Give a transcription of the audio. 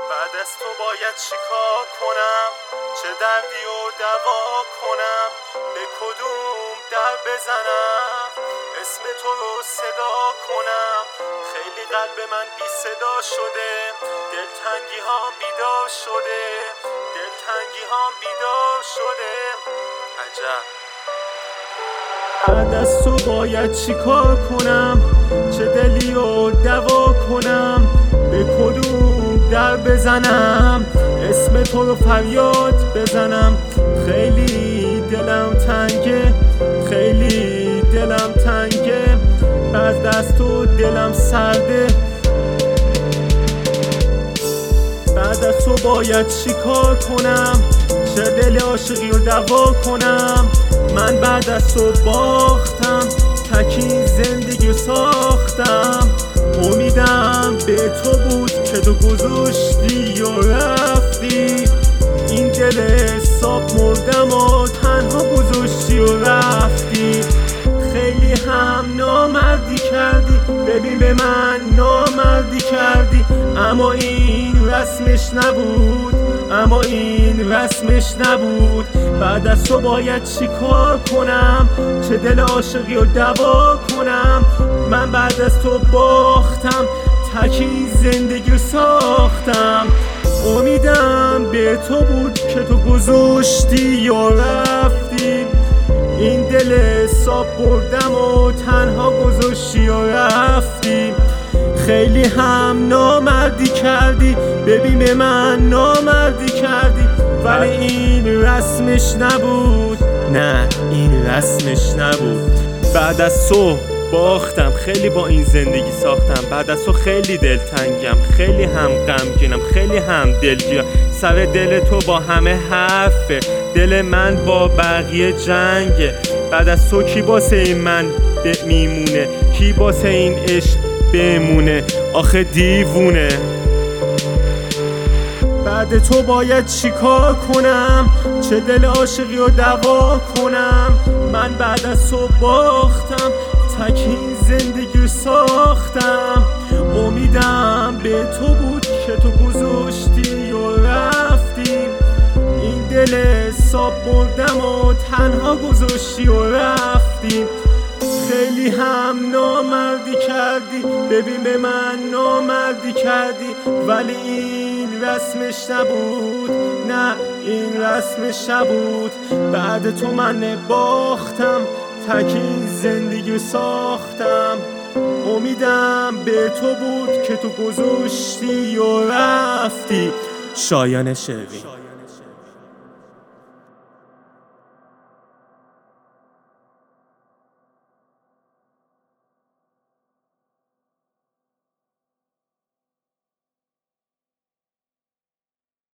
بعد از تو باید چیکار کنم؟ چه دردی و دوا کنم؟ به کدوم در بزنم؟ اسم تو رو صدا کنم؟ خیلی قلب من بی صدا شده، دلتنگی هام بیدار شده، دلتنگی هام بیدار شده. عجب. بعد از تو باید چیکار کنم؟ چه دلی و دوا کنم؟ به کدوم در بزنم؟ اسم تو رو فریاد بزنم؟ خیلی دلم تنگه، خیلی دلم تنگه. بعد از تو دلم سرده. بعد از تو باید چیکار کنم؟ چه دل عاشقی رو دوا کنم؟ من بعد از تو باختم، تکی زندگی رو ساختم. امیدم به تو بود که تو گذاشتی و رفتی. این دل حساب مردم و تنها گذاشتی و رفتی. خیلی هم نامردی کردی، ببین به من نامردی کردی. اما این رسمش نبود، اما این رسمش نبود. بعد از تو باید چیکار کنم؟ چه دل عاشقی رو دوا کنم؟ من بعد از تو باختم، تکی زندگی رو ساختم. امیدم به تو بود که تو گذاشتی و رفتی. این دل حساب بردم و تنها گذاشتی و رفتی. خیلی هم نامردی کردی، ببین به من نامردی کردی. ولی این رسمش نبود، نه این رسمش نبود. بعد از تو باختم، خیلی با این زندگی ساختم. بعد از تو خیلی دلتنگم، خیلی هم غمگینم، خیلی هم دلگیرم. سر دل تو با همه حرفه، دل من با بقیه جنگه. بعد از تو کی باسه این من میمونه؟ کی باسه این عشق بمونه؟ آخه دیوونه. بعد تو باید چیکار کنم؟ چه دل عاشقی رو دوا کنم؟ من بعد از تو باختم، تکی زندگی رو ساختم. امیدم به تو بود که تو گذاشتی و رفتی. این دل حساب بردم و تنها گذاشتی و رفتی. خیلی هم نامردی کردی، ببین به من نامردی کردی. ولی این رسمش نبود، نه این رسمش نبود. بعد تو من باختم، تکی زندگی رو ساختم. امیدم به تو بود که تو گذاشتی و رفتی. شایان شروین.